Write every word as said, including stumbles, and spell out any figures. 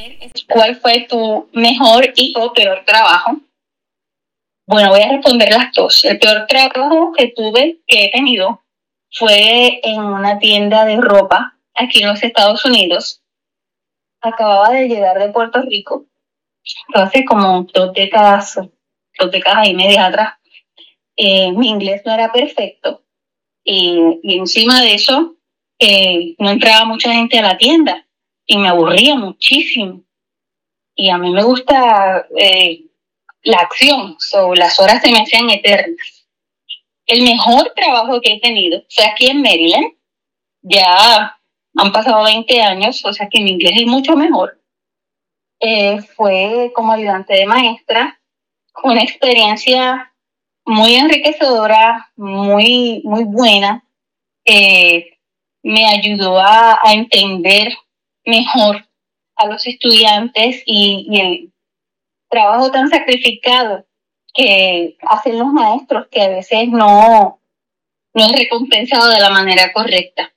¿Cuál fue tu mejor y o peor trabajo? Bueno, voy a responder las dos. El peor trabajo que tuve, que he tenido, fue en una tienda de ropa aquí en los Estados Unidos. Acababa de llegar de Puerto Rico, entonces como dos décadas, dos décadas y media atrás. Eh, mi inglés no era perfecto y, y encima de eso eh, no entraba mucha gente a la tienda y me aburría muchísimo. Y a mí me gusta eh, la acción, so, las horas se me hacían eternas. El mejor trabajo que he tenido fue aquí en Maryland. Ya han pasado veinte años, o sea que mi inglés es mucho mejor. Eh, fue como ayudante de maestra, una experiencia muy enriquecedora, muy, muy buena. Eh, me ayudó a, a entender mejor a los estudiantes y, y el trabajo tan sacrificado que hacen los maestros, que a veces no, no es recompensado de la manera correcta.